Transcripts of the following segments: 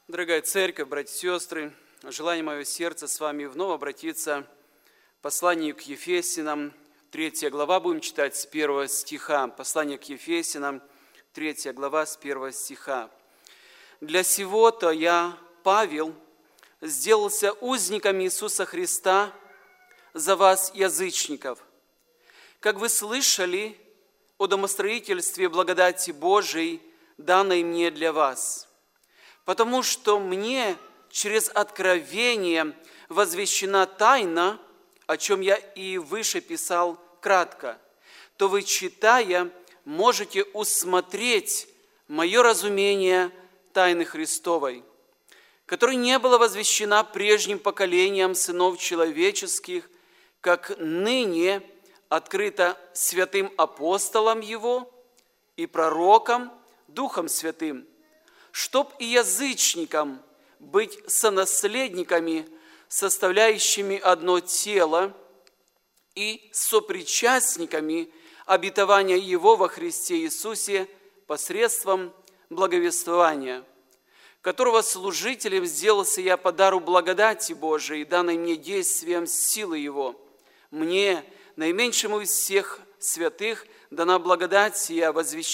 Дорогая церковь, братья и сестры, желание мое сердца с вами вновь обратиться к посланию к Ефесянам, 3 глава, будем читать с 1 стиха. Послание к Ефесянам, 3 глава, с 1 стиха. «Для сего-то я, Павел, сделался узником Иисуса Христа за вас, язычников. Как вы слышали о домостроительстве благодати Божией, данной мне для вас, потому что мне через откровение возвещена тайна, о чем я и выше писал кратко, то вы, читая, можете усмотреть мое разумение тайны Христовой, которая не была возвещена прежним поколениям сынов человеческих, как ныне открыто святым апостолам Его и пророкам, Духом Святым, чтоб и язычникам быть сонаследниками, составляющими одно тело, и сопричастниками обетования Его во Христе Иисусе посредством благовествования, которого служителем сделался я по дару благодати Божией, данной мне действием силы Его. Мне, наименьшему из всех святых, дана благодать сия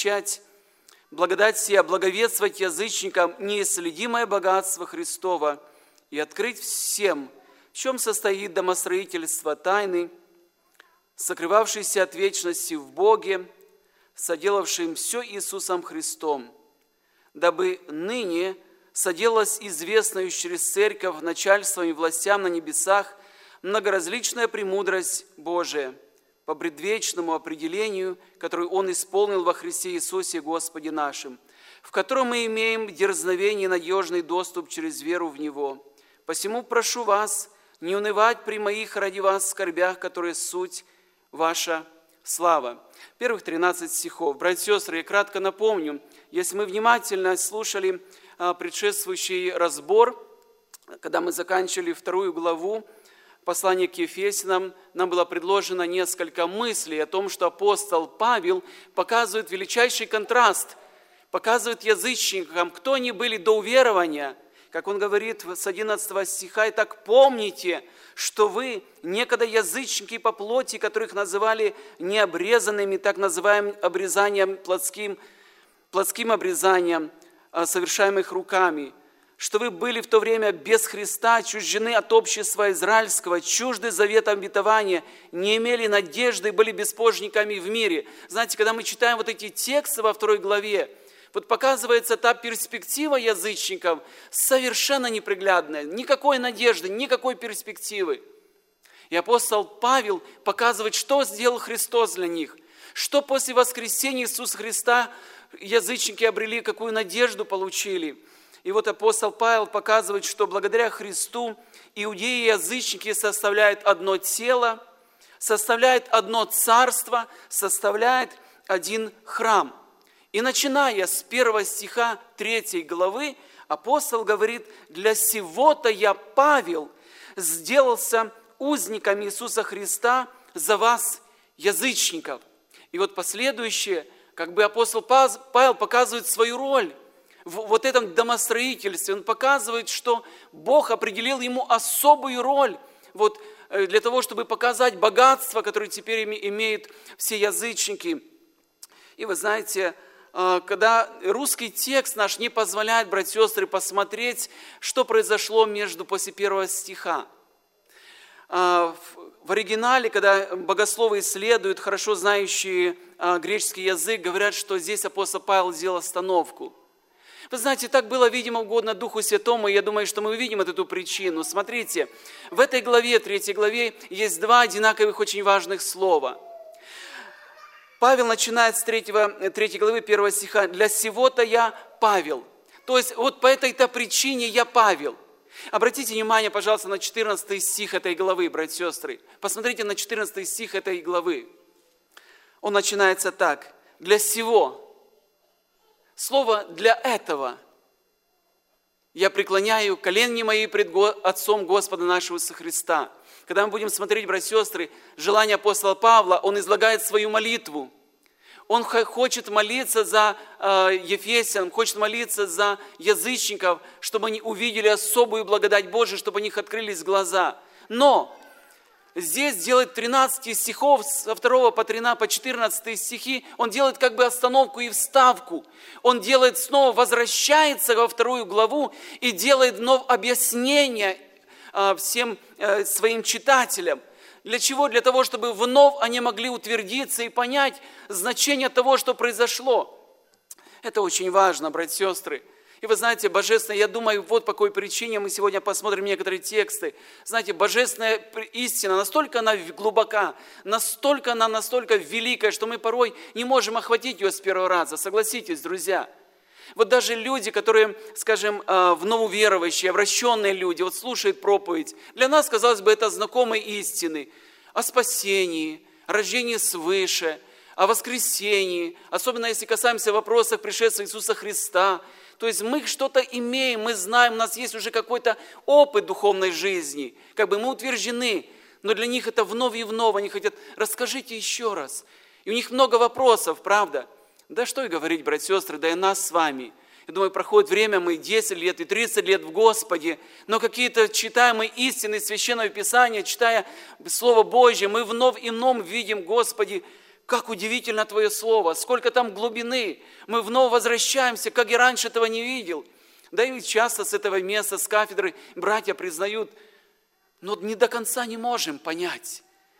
благовествовать язычникам неисследимое богатство Христова и открыть всем, в чем состоит домостроительство тайны, сокрывавшейся от вечности в Боге, соделавшим все Иисусом Христом, дабы ныне соделалось известную через церковь начальством и властям на небесах многоразличная премудрость Божия, по предвечному определению, которое Он исполнил во Христе Иисусе Господе нашим, в котором мы имеем дерзновение и надежный доступ через веру в Него. Посему прошу вас не унывать при моих ради вас скорбях, которые суть ваша слава». Первых 13 стихов. Братья и сестры, я кратко напомню, если мы внимательно слушали предшествующий разбор, когда мы заканчивали 2 главу, послание к Ефесянам, нам было предложено несколько мыслей о том, что апостол Павел показывает величайший контраст, показывает язычникам, кто они были до уверования. Как он говорит с 11 стиха: «Итак, помните, что вы, некогда язычники по плоти, которых называли необрезанными, так называемым обрезанием плотским обрезанием, совершаемых руками, что вы были в то время без Христа, чуждены от общества израильского, чужды завета обетования, не имели надежды, были беспожниками в мире». Знаете, когда мы читаем вот эти тексты во 2 главе, вот показывается та перспектива язычников совершенно неприглядная, никакой надежды, никакой перспективы. И апостол Павел показывает, что сделал Христос для них, что после воскресения Иисуса Христа язычники обрели, какую надежду получили. И вот апостол Павел показывает, что благодаря Христу иудеи и язычники составляют одно тело, составляют одно царство, составляют один храм. И начиная с 1 стиха 3 главы, апостол говорит: «Для сего-то я, Павел, сделался узником Иисуса Христа за вас, язычников». И вот последующее, как бы апостол Павел показывает свою роль в вот этом домостроительстве. Он показывает, что Бог определил ему особую роль вот, для того, чтобы показать богатство, которое теперь имеют все язычники. И вы знаете, когда русский текст наш не позволяет, братья и сестры, посмотреть, что произошло после 1 стиха. В оригинале, когда богословы исследуют, хорошо знающие греческий язык, говорят, что здесь апостол Павел сделал остановку. Вы знаете, так было, видимо, угодно Духу Святому, и я думаю, что мы увидим эту причину. Смотрите, в этой главе, 3 главе, есть два одинаковых, очень важных слова. Павел начинает с 3 главы 1 стиха: «Для сего-то я, Павел». То есть вот по этой-то причине я Павел. Обратите внимание, пожалуйста, на 14 стих этой главы, братья и сестры. Посмотрите на 14 стих этой главы. Он начинается так: «Для сего». Слово «для этого» я преклоняю колени мои пред Отцом Господа нашего Иисуса Христа. Когда мы будем смотреть, братья и сестры, желание апостола Павла, он излагает свою молитву. Он хочет молиться за ефесян, хочет молиться за язычников, чтобы они увидели особую благодать Божию, чтобы у них открылись глаза. Но здесь делает 13 стихов, со 2 по 14 стихи, он делает как бы остановку и вставку. Он делает снова, возвращается во 2 главу и делает вновь объяснение всем своим читателям. Для чего? Для того, чтобы вновь они могли утвердиться и понять значение того, что произошло. Это очень важно, братья и сестры. И вы знаете, божественная, я думаю, вот по какой причине мы сегодня посмотрим некоторые тексты. Знаете, божественная истина, настолько она глубока, настолько великая, что мы порой не можем охватить ее с первого раза. Согласитесь, друзья. Вот даже люди, которые, скажем, в нововерующие, обращенные люди, вот слушают проповедь, для нас, казалось бы, это знакомые истины о спасении, о рождении свыше, о воскресении, особенно если касаемся вопросов пришествия Иисуса Христа. То есть мы что-то имеем, мы знаем, у нас есть уже какой-то опыт духовной жизни, как бы мы утверждены, но для них это вновь и вновь, они хотят, расскажите еще раз. И у них много вопросов, правда? Да что и говорить, братья и сестры, да и нас с вами. Я думаю, проходит время, мы 10 лет и 30 лет в Господе, но какие-то читаемые истины Священного Писания, читая Слово Божье, мы вновь и вновь видим, Господи, как удивительно Твое Слово, сколько там глубины. Мы вновь возвращаемся, как и раньше этого не видел. Да и часто с этого места, с кафедры братья признают, но не до конца не можем понять.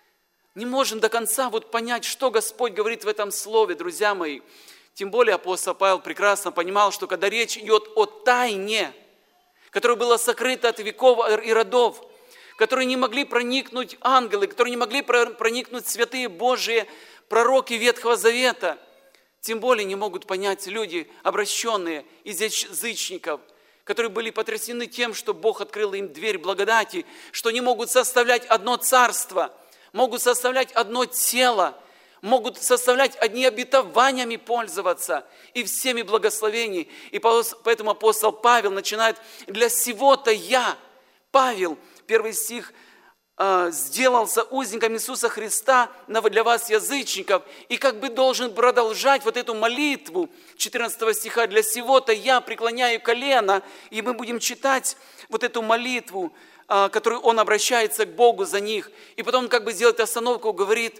Не можем до конца понять, что Господь говорит в этом слове, друзья мои. Тем более апостол Павел прекрасно понимал, что когда речь идет о тайне, которая была сокрыта от веков и родов, которые не могли проникнуть ангелы, которые не могли проникнуть святые Божии пророки Ветхого Завета, тем более не могут понять люди, обращенные из язычников, которые были потрясены тем, что Бог открыл им дверь благодати, что они могут составлять одно царство, могут составлять одно тело, могут составлять одни обетованиями пользоваться и всеми благословениями. И поэтому апостол Павел начинает: «Для сего-то я, Павел», 1 стих, «сделался узником Иисуса Христа для вас, язычников», и как бы должен продолжать вот эту молитву 14 стиха: «Для сего-то я преклоняю колено», и мы будем читать вот эту молитву, которую он обращается к Богу за них, и потом как бы делает остановку, говорит: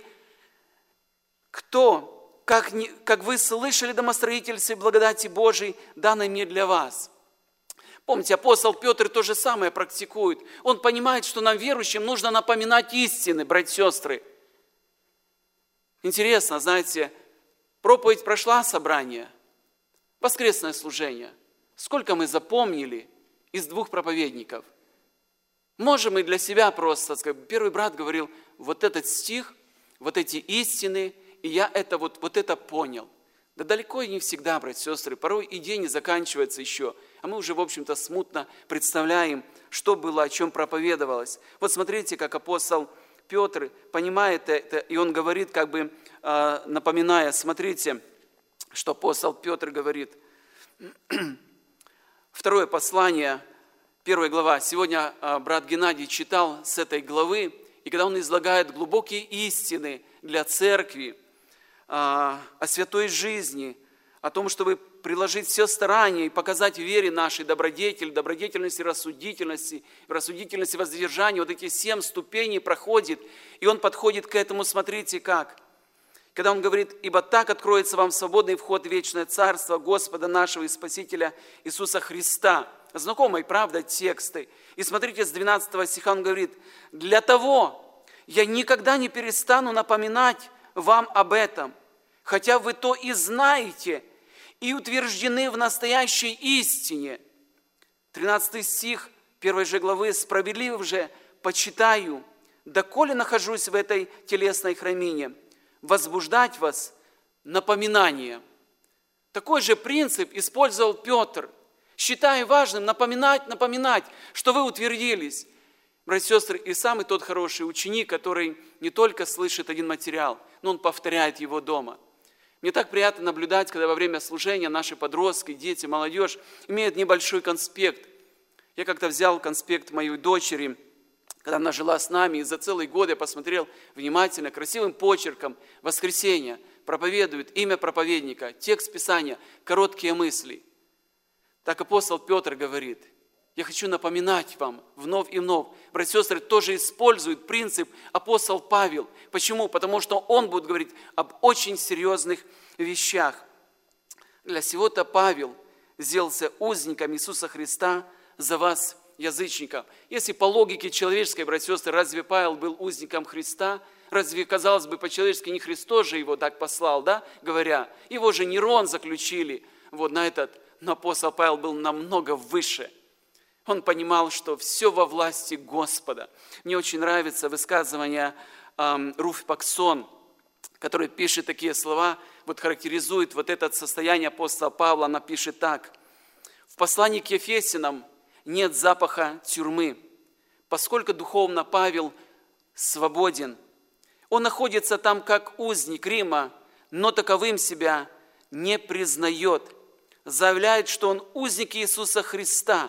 «Кто, как вы слышали, домостроительстве благодати Божией, данной мне для вас». Помните, апостол Петр то же самое практикует. Он понимает, что нам, верующим, нужно напоминать истины, братья и сестры. Интересно, знаете, проповедь прошла, собрание, воскресное служение. Сколько мы запомнили из 2 проповедников? Можем мы для себя просто сказать, первый брат говорил, вот этот стих, вот эти истины, и я это вот это понял. Да далеко и не всегда, братья и сестры, порой и день не заканчивается еще, а мы уже, в общем-то, смутно представляем, что было, о чем проповедовалось. Вот смотрите, как апостол Петр понимает это, и он говорит, как бы напоминая, смотрите, что апостол Петр говорит. 2 послание, 1 глава. Сегодня брат Геннадий читал с этой главы, и когда он излагает глубокие истины для церкви, о святой жизни, о том, чтобы приложить все старания и показать в вере нашей добродетельности, рассудительности, в рассудительности воздержания. Вот эти 7 ступеней проходит, и он подходит к этому, смотрите как. Когда он говорит: «Ибо так откроется вам свободный вход в вечное царство Господа нашего и Спасителя Иисуса Христа». Знакомые, правда, тексты. И смотрите, с 12 стиха он говорит: «Для того я никогда не перестану напоминать вам об этом, хотя вы то и знаете, и утверждены в настоящей истине». 13 стих 1 же главы: «Справедлив же почитаю, доколе нахожусь в этой телесной храмине, возбуждать вас напоминанием». Такой же принцип использовал Петр, считая важным напоминать, что вы утвердились. Братья и сестры, и самый тот хороший ученик, который не только слышит один материал, но он повторяет его дома. Мне так приятно наблюдать, когда во время служения наши подростки, дети, молодежь имеют небольшой конспект. Я как-то взял конспект моей дочери, когда она жила с нами, и за целый год я посмотрел внимательно, красивым почерком, воскресенье, проповедует имя проповедника, текст Писания, короткие мысли. Так апостол Петр говорит: я хочу напоминать вам вновь и вновь. Братья и сестры, тоже использует принцип апостол Павел. Почему? Потому что он будет говорить об очень серьезных вещах. Для сего-то Павел сделался узником Иисуса Христа за вас, язычников. Если по логике человеческой, братья и сестры, разве Павел был узником Христа? Разве, казалось бы, по-человечески не Христос же его так послал, да, говоря? Его же Нерон заключили вот на этот, но апостол Павел был намного выше. Он понимал, что все во власти Господа. Мне очень нравится высказывание Руфь Паксон, который пишет такие слова, вот характеризует вот это состояние апостола Павла. Она пишет так: в послании к Ефесянам нет запаха тюрьмы, поскольку духовно Павел свободен. Он находится там как узник Рима, но таковым себя не признает. Заявляет, что он узник Иисуса Христа.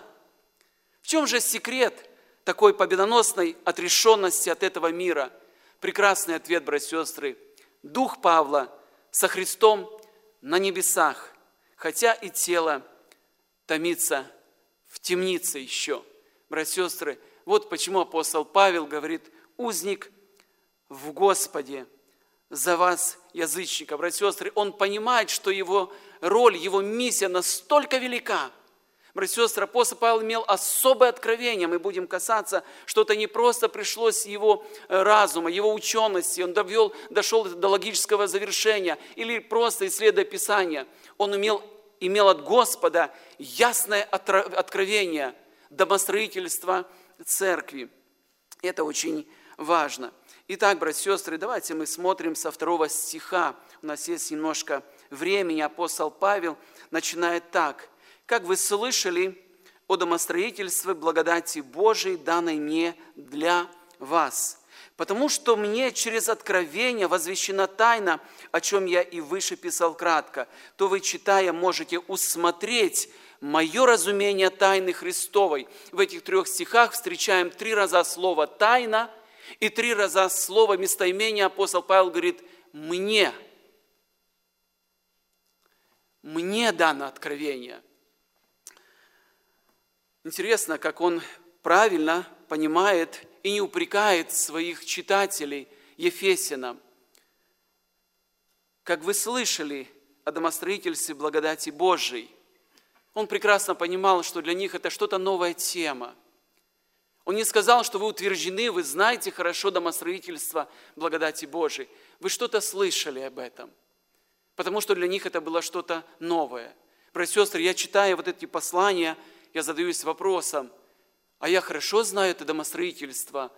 В чем же секрет такой победоносной отрешенности от этого мира? Прекрасный ответ, братья и сестры. Дух Павла со Христом на небесах, хотя и тело томится в темнице еще. Братья и сестры, вот почему апостол Павел говорит: узник в Господе за вас, язычников. Братья и сестры, он понимает, что его роль, его миссия настолько велика. Братья и сестры, апостол Павел имел особое откровение. Мы будем касаться, что это не просто пришло с его разума, его учености. Он дошел до логического завершения или просто исследуя Писание. Он имел от Господа ясное откровение домостроительства церкви. Это очень важно. Итак, братья и сестры, давайте мы смотрим со 2 стиха. У нас есть немножко времени. Апостол Павел начинает так: «Как вы слышали о домостроительстве благодати Божией, данной мне для вас, потому что мне через откровение возвещена тайна, о чем я и выше писал кратко, то вы, читая, можете усмотреть мое разумение тайны Христовой». В этих 3 стихах встречаем 3 раза слово «тайна», и 3 раза слово местоимение. Апостол Павел говорит: «мне дано откровение». Интересно, как он правильно понимает и не упрекает своих читателей Ефесянам. Как вы слышали о домостроительстве благодати Божией. Он прекрасно понимал, что для них это что-то новая тема. Он не сказал, что вы утверждены, вы знаете хорошо домостроительство благодати Божией. Вы что-то слышали об этом, потому что для них это было что-то новое. Братья и сестры, я читаю вот эти послания, я задаюсь вопросом: а я хорошо знаю это домостроительство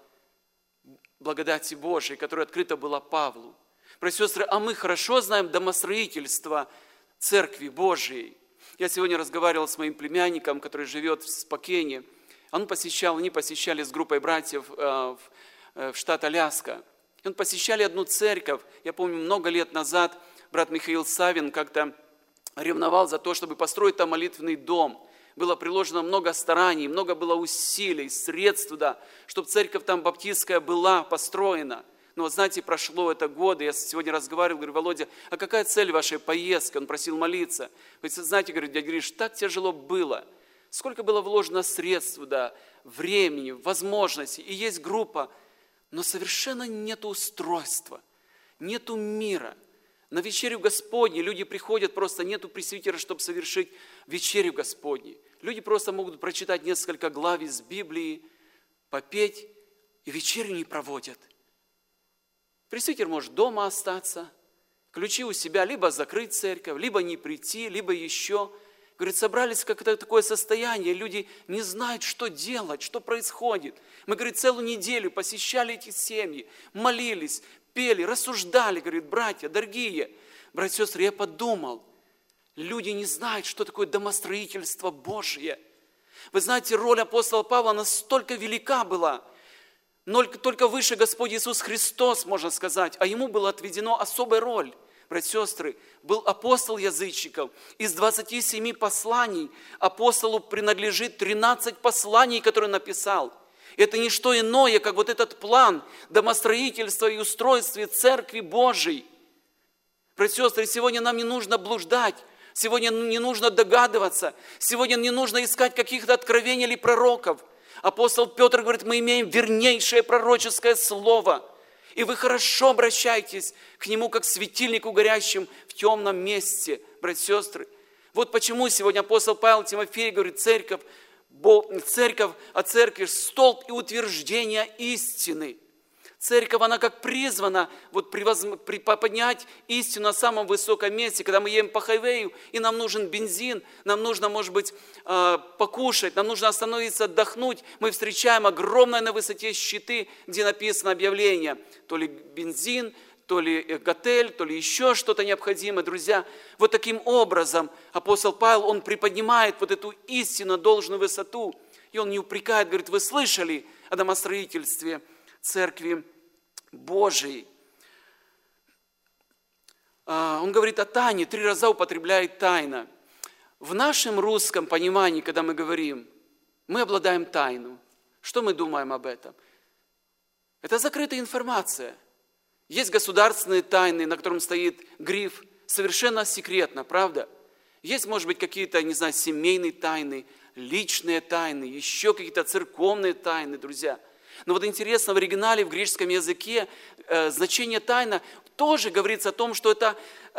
благодати Божией, которое открыто было Павлу? Братья и сестры, а мы хорошо знаем домостроительство Церкви Божией? Я сегодня разговаривал с моим племянником, который живет в Спокене. Они посещали с группой братьев в штат Аляска. Он посещали одну церковь. Я помню, много лет назад брат Михаил Савин как-то ревновал за то, чтобы построить там молитвенный дом. Было приложено много стараний, много было усилий, средств туда, чтобы церковь там баптистская была построена. Но вот знаете, прошло это годы, я сегодня разговаривал, говорю: Володя, а какая цель вашей поездки? Он просил молиться. Вы знаете, говорит, дядя Гриш, так тяжело было. Сколько было вложено средств туда, времени, возможностей. И есть группа, но совершенно нет устройства, нету мира. На вечерю Господней люди приходят, просто нету пресвитера, чтобы совершить вечерю Господней. Люди просто могут прочитать несколько глав из Библии, попеть, и вечерю не проводят. Пресвитер может дома остаться, ключи у себя, либо закрыть церковь, либо не прийти, либо еще. Говорит, собрались в какое-то такое состояние, люди не знают, что делать, что происходит. Мы, говорит, целую неделю посещали эти семьи, молились, пели, рассуждали, говорит, братья, дорогие, братья и сестры, я подумал, люди не знают, что такое домостроительство Божие. Вы знаете, роль апостола Павла настолько велика была, но только выше Господь Иисус Христос, можно сказать, а ему была отведена особая роль. Братья и сестры, был апостол язычников. Из 27 посланий апостолу принадлежит 13 посланий, которые он написал. Это не что иное, как вот этот план домостроительства и устройства Церкви Божией. Братья и сестры, сегодня нам не нужно блуждать, сегодня не нужно догадываться, сегодня не нужно искать каких-то откровений или пророков. Апостол Петр говорит, мы имеем вернейшее пророческое слово, и вы хорошо обращаетесь к нему, как к светильнику горящим в темном месте, братья и сестры. Вот почему сегодня апостол Павел Тимофею говорит, церковь о церкви – столб и утверждение истины. Церковь, она как призвана поднять истину на самом высоком месте, когда мы едем по хайвею, и нам нужен бензин, нам нужно, может быть, покушать, нам нужно остановиться, отдохнуть. Мы встречаем огромные на высоте щиты, где написано объявление, то ли бензин, то ли готель, то ли еще что-то необходимое. Друзья, вот таким образом апостол Павел, он приподнимает вот эту истину на должную высоту, и он не упрекает, говорит, вы слышали о домостроительстве Церкви Божией. Он говорит о тайне, 3 раза употребляет тайна. В нашем русском понимании, когда мы говорим, мы обладаем тайну. Что мы думаем об этом? Это закрытая информация. Есть государственные тайны, на котором стоит гриф «совершенно секретно», правда? Есть, может быть, какие-то, не знаю, семейные тайны, личные тайны, еще какие-то церковные тайны, друзья. Но вот интересно, в оригинале, в греческом языке значение тайна тоже говорится о том, что это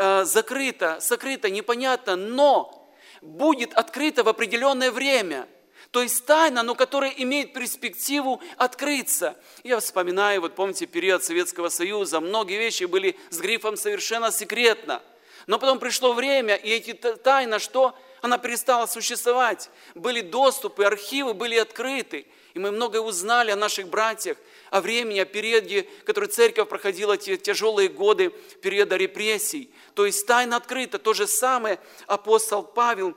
закрыто, сокрыто, непонятно, но будет открыто в определенное время. То есть тайна, но которая имеет перспективу открыться. Я вспоминаю, вот помните, период Советского Союза, многие вещи были с грифом «совершенно секретно». Но потом пришло время, и эти тайна, что? Она перестала существовать. Были доступы, архивы были открыты. И мы многое узнали о наших братьях, о времени, о периоде, который церковь проходила, те тяжелые годы периода репрессий. То есть тайна открыта. То же самое апостол Павел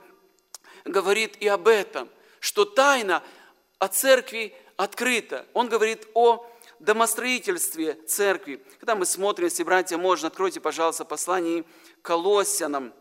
говорит и об этом, что тайна о церкви открыта. Он говорит о домостроительстве церкви. Когда мы смотрим, если, братья, можно, откройте, пожалуйста, послание к Колоссянам.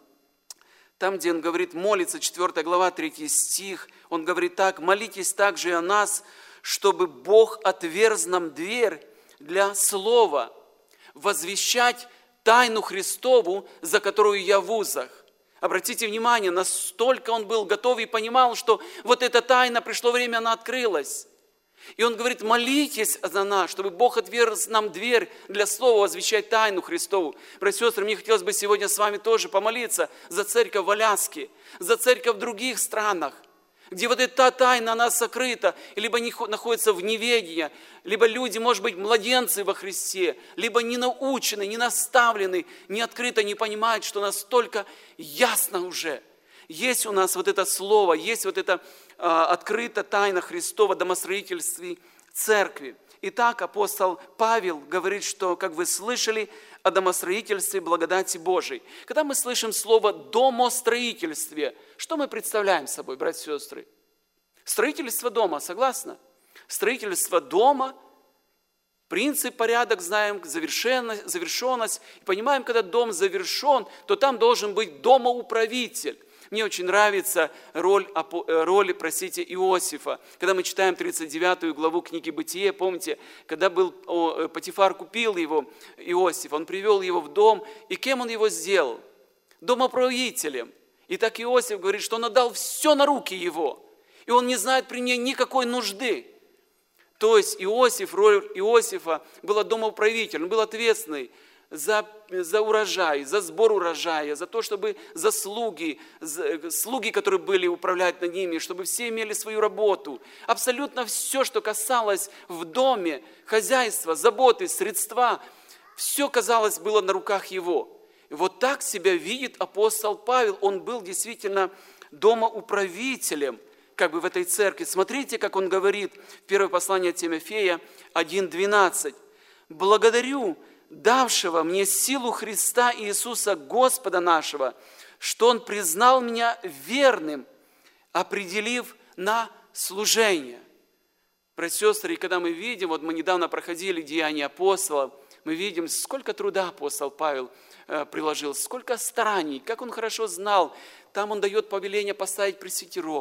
Там, где он говорит, молится, 4 глава, 3 стих, он говорит так: «Молитесь также и о нас, чтобы Бог отверз нам дверь для слова, возвещать тайну Христову, за которую я в узах». Обратите внимание, настолько он был готов и понимал, что вот эта тайна, пришло время, она открылась. И он говорит, молитесь за нас, чтобы Бог отверз нам дверь для слова возвещать тайну Христову. Братья и сестры, мне хотелось бы сегодня с вами тоже помолиться за церковь в Аляске, за церковь в других странах, где вот эта тайна, она сокрыта, либо находится в неведении, либо люди, может быть, младенцы во Христе, либо не научены, не наставлены, не открыто, не понимают, что настолько ясно уже. Есть у нас вот это слово, есть вот это открыта тайна Христова домостроительстве церкви. Итак, апостол Павел говорит, что, как вы слышали, о домостроительстве благодати Божией. Когда мы слышим слово «домостроительстве», что мы представляем собой, братья и сестры? Строительство дома, согласны? Строительство дома, принцип, порядок знаем, завершенность. И понимаем, когда дом завершен, то там должен быть домоуправитель. Мне очень нравится роль Иосифа. Когда мы читаем 39 главу книги «Бытие», помните, когда Потифар купил его, Иосиф, он привел его в дом, и кем он его сделал? Домоуправителем. И так Иосиф говорит, что он отдал все на руки его, и он не знает при ней никакой нужды. То есть роль Иосифа была домоуправителем, он был ответственный за урожай, за сбор урожая, за то, чтобы слуги, которые были управлять над ними, чтобы все имели свою работу. Абсолютно все, что касалось в доме, хозяйства, заботы, средства, все, казалось, было на руках его. И вот так себя видит апостол Павел. Он был действительно домоуправителем, как бы в этой церкви. Смотрите, как он говорит в первое послание Тимофея 1:12. «Благодарю давшего мне силу Христа Иисуса Господа нашего, что Он признал меня верным, определив на служение». Братья и сестры, и когда мы видим, вот мы недавно проходили Деяния апостолов, мы видим, сколько труда апостол Павел приложил, сколько стараний, как он хорошо знал. Там он дает повеление поставить пресвитеров,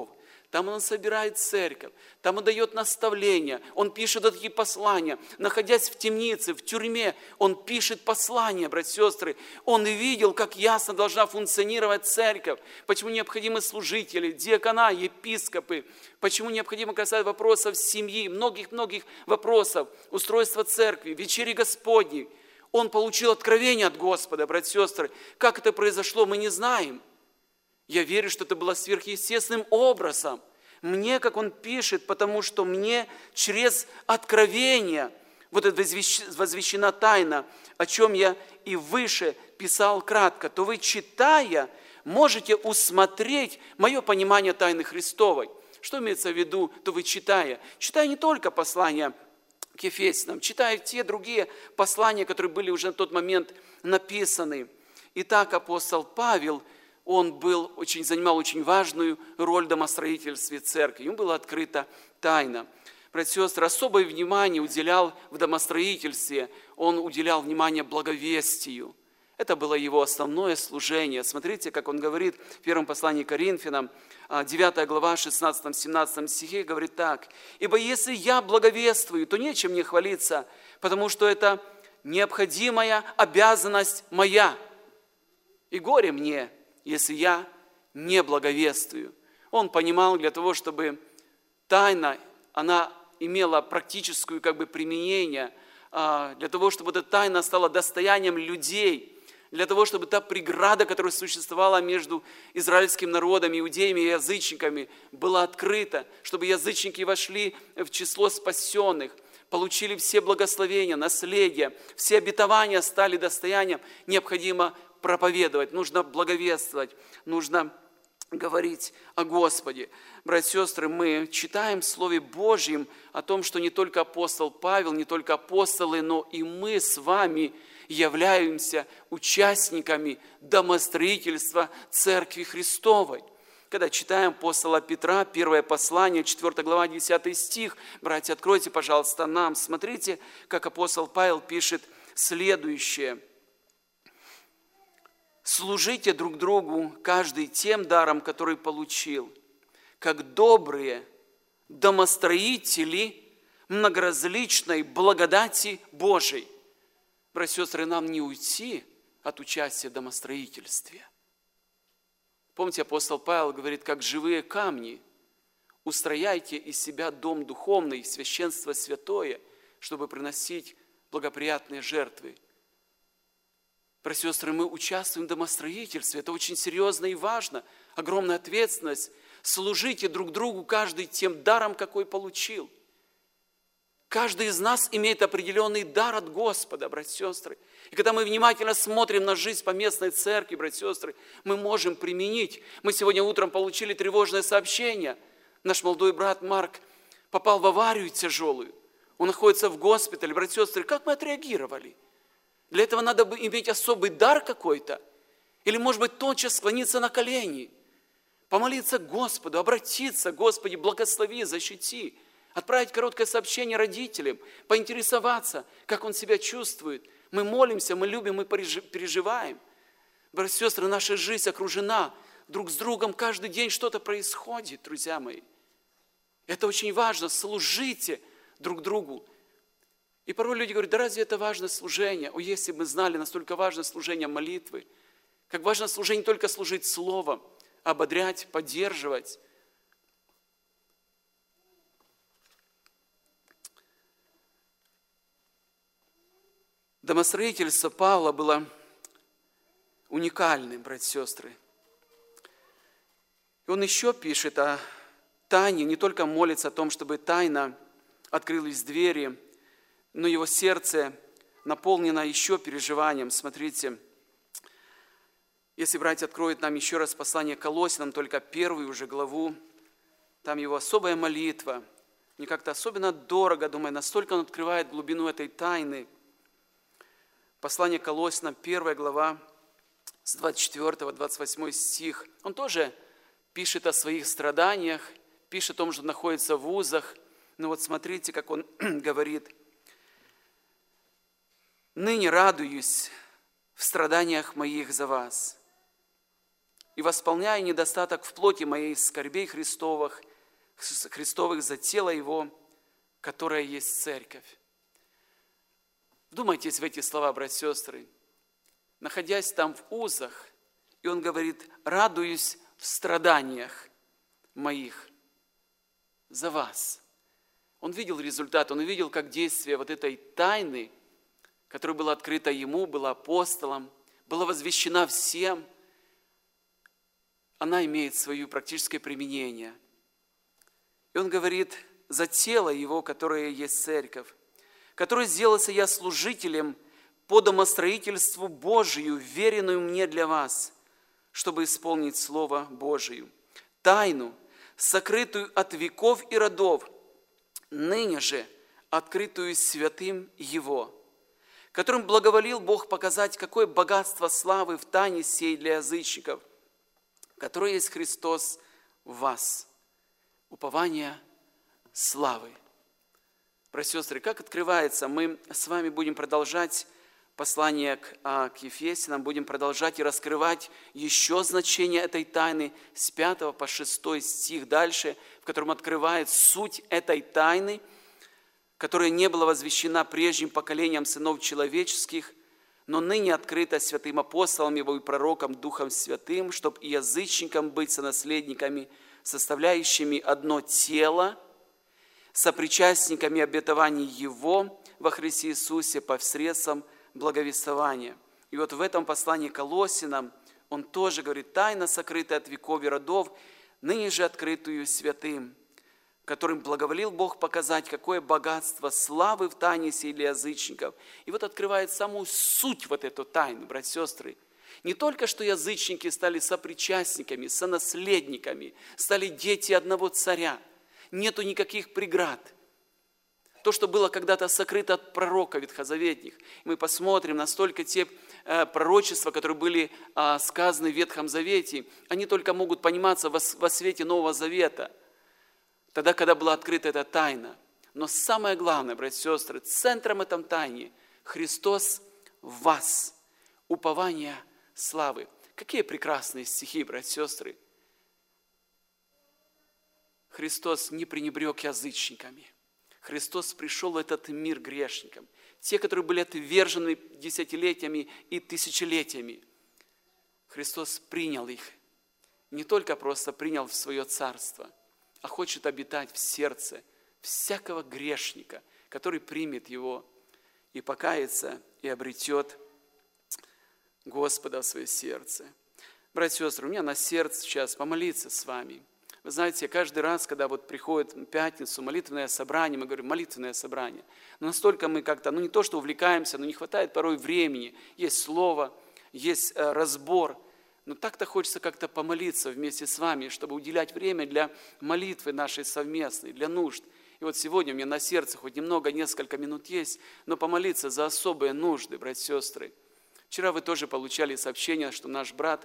там Он собирает церковь, там Он дает наставления, Он пишет такие послания. Находясь в темнице, в тюрьме, Он пишет послания, братья и сестры. Он видел, как ясно должна функционировать церковь, почему необходимы служители, диакона, епископы, почему необходимо касаться вопросов семьи, многих-многих вопросов, устройства церкви, вечери Господней. Он получил откровение от Господа, братья и сестры. Как это произошло, мы не знаем. Я верю, что это было сверхъестественным образом. Мне, как он пишет, потому что мне через откровение вот эта возвещена тайна, о чем я и выше писал кратко, то вы, читая, можете усмотреть мое понимание тайны Христовой. Что имеется в виду, то вы, читая не только послания к Ефесянам, читая те другие послания, которые были уже на тот момент написаны. Итак, апостол Павел, он занимал очень важную роль в домостроительстве церкви. Ему была открыта тайна. Братья и сестры, особое внимание уделял в домостроительстве, он уделял внимание благовестию. Это было его основное служение. Смотрите, как он говорит в первом послании к Коринфянам, 9 глава, 16-17 стихе, говорит так. «Ибо если я благовествую, то нечем мне хвалиться, потому что это необходимая обязанность моя. И горе мне, если я не благовествую». Он понимал, для того, чтобы тайна, она имела практическое применение, для того, чтобы эта тайна стала достоянием людей, для того, чтобы та преграда, которая существовала между израильским народом, иудеями и язычниками, была открыта, чтобы язычники вошли в число спасенных, получили все благословения, наследие, все обетования стали достоянием, необходимо проповедовать, нужно благовествовать, нужно говорить о Господе. Братья и сестры, мы читаем в Слове Божьем о том, что не только апостол Павел, не только апостолы, но и мы с вами являемся участниками домостроительства Церкви Христовой. Когда читаем апостола Петра, 1 послание, 4 глава, 10 стих, братья, откройте, пожалуйста, нам, смотрите, как апостол Павел пишет следующее. «Служите друг другу, каждый тем даром, который получил, как добрые домостроители многоразличной благодати Божией». Братья и сестры, нам не уйти от участия в домостроительстве. Помните, апостол Павел говорит, как живые камни, устрояйте из себя дом духовный, священство святое, чтобы приносить благоприятные жертвы. Братья и сестры, мы участвуем в домостроительстве, это очень серьезно и важно, огромная ответственность. Служите друг другу, каждый тем даром, какой получил. Каждый из нас имеет определенный дар от Господа, братья и сестры. И когда мы внимательно смотрим на жизнь поместной церкви, братья и сестры, мы можем применить. Мы сегодня утром получили тревожное сообщение. Наш молодой брат Марк попал в аварию тяжелую. Он находится в госпитале. Братья и сестры, как мы отреагировали? Для этого надо бы иметь особый дар какой-то. Или, может быть, тотчас склониться на колени, помолиться Господу, обратиться, Господи, благослови, защити. Отправить короткое сообщение родителям, поинтересоваться, как он себя чувствует. Мы молимся, мы любим, мы переживаем. Братья и сестры, наша жизнь окружена друг с другом, каждый день что-то происходит, друзья мои. Это очень важно, служите друг другу. И порой люди говорят, да разве это важно служение? О, если бы мы знали, настолько важно служение молитвы, как важно служение не только служить словом, ободрять, поддерживать. Домостроительство Павла было уникальным, братья и сестры. И он еще пишет о тайне, не только молится о том, чтобы тайно открылись двери, но его сердце наполнено еще переживанием. Смотрите, если братья откроют нам еще раз послание к Колоссянам, только 1 уже главу, там его особая молитва. Мне как-то особенно дорого, думаю, настолько он открывает глубину этой тайны. Послание к Колоссянам, 1 глава, с 24-28 стих. Он тоже пишет о своих страданиях, пишет о том, что находится в узах. Но вот смотрите, как он говорит. «Ныне радуюсь в страданиях моих за вас, и восполняя недостаток в плоти моей скорбей Христовых Христовых за тело Его, которое есть церковь. Вдумайтесь в эти слова, братья и сестры. Находясь там в узах, и он говорит: радуюсь в страданиях моих за вас. Он видел результат, он увидел, как действие вот этой тайны, которая была открыта ему, была апостолом, была возвещена всем, она имеет свое практическое применение. И он говорит: за тело его, которое есть церковь, которое сделался я служителем по домостроительству Божию, веренную мне для вас, чтобы исполнить Слово Божие, тайну, сокрытую от веков и родов, ныне же открытую святым Его, которым благоволил Бог показать, какое богатство славы в тайне сей для язычников, которое есть Христос в вас, упование славы. Братья и сестры, как открывается, мы с вами будем продолжать послание к Ефесянам, будем продолжать и раскрывать еще значение этой тайны с 5 по 6 стих дальше, в котором открывает суть этой тайны, которая не была возвещена прежним поколениям сынов человеческих, но ныне открыта святым апостолом Его и пророком Духом Святым, чтобы и язычникам быть сонаследниками, составляющими одно тело, сопричастниками обетований Его во Христе Иисусе посредством благовествования. И вот в этом послании к Колоссянам он тоже говорит: тайна, сокрытая от веков и родов, ныне же открытую святым, которым благоволил Бог показать, какое богатство славы в тайне сей для язычников. И вот открывает саму суть вот эту тайну, братья и сестры. Не только что язычники стали сопричастниками, сонаследниками, стали дети одного царя. Нету никаких преград. То, что было когда-то сокрыто от пророков ветхозаветных. Мы посмотрим, настолько те пророчества, которые были сказаны в Ветхом Завете, они только могут пониматься во свете Нового Завета, тогда, когда была открыта эта тайна. Но самое главное, братья и сестры, центром этой тайны Христос в вас, упование славы. Какие прекрасные стихи, братья и сестры. Христос не пренебрег язычниками. Христос пришел в этот мир грешникам. Те, которые были отвержены десятилетиями и тысячелетиями. Христос принял их. Не только просто принял в свое царство, а хочет обитать в сердце всякого грешника, который примет Его и покается, и обретет Господа в свое сердце. Братья и сестры, у меня на сердце сейчас помолиться с вами. Вы знаете, каждый раз, когда вот приходит в пятницу молитвенное собрание, мы говорим молитвенное собрание, но настолько мы как-то, не то что увлекаемся, но не хватает порой времени, есть слово, есть разбор, но так-то хочется как-то помолиться вместе с вами, чтобы уделять время для молитвы нашей совместной, для нужд. И вот сегодня у меня на сердце хоть немного, несколько минут есть, но помолиться за особые нужды, братья и сестры. Вчера вы тоже получали сообщение, что наш брат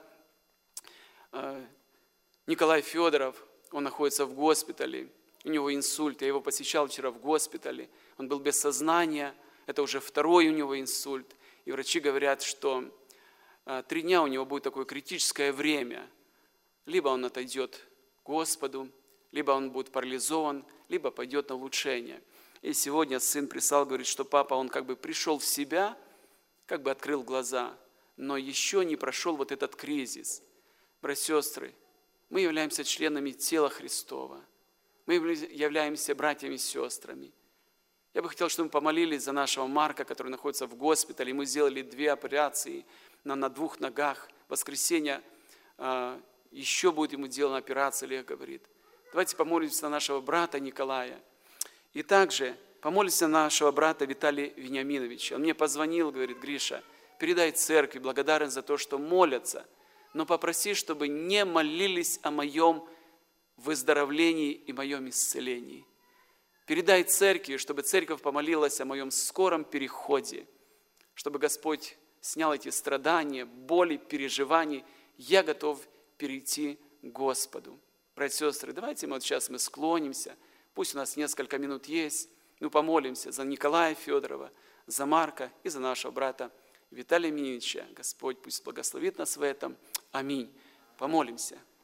Николай Федоров, он находится в госпитале, у него инсульт, я его посещал вчера в госпитале, он был без сознания, это уже второй у него инсульт, и врачи говорят, что 3 дня у него будет такое критическое время, либо он отойдет к Господу, либо он будет парализован, либо пойдет на улучшение. И сегодня сын прислал, говорит, что папа, он как бы пришел в себя, как бы открыл глаза, но еще не прошел вот этот кризис. Братья и сестры, мы являемся членами тела Христова. Мы являемся братьями и сестрами. Я бы хотел, чтобы мы помолились за нашего Марка, который находится в госпитале. Мы сделали 2 операции на 2 ногах. В воскресенье еще будет ему сделана операция, Олег говорит. Давайте помолимся за нашего брата Николая. И также помолимся за нашего брата Виталия Вениаминовича. Он мне позвонил, говорит: Гриша, передай церкви, благодарен за то, что молятся, но попроси, чтобы не молились о моем выздоровлении и моем исцелении. Передай церкви, чтобы церковь помолилась о моем скором переходе, чтобы Господь снял эти страдания, боли, переживания. Я готов перейти к Господу. Братья и сестры, давайте мы сейчас склонимся, пусть у нас несколько минут есть, помолимся за Николая Федорова, за Марка и за нашего брата Виталия Минича. Господь пусть благословит нас в этом. Аминь. Помолимся.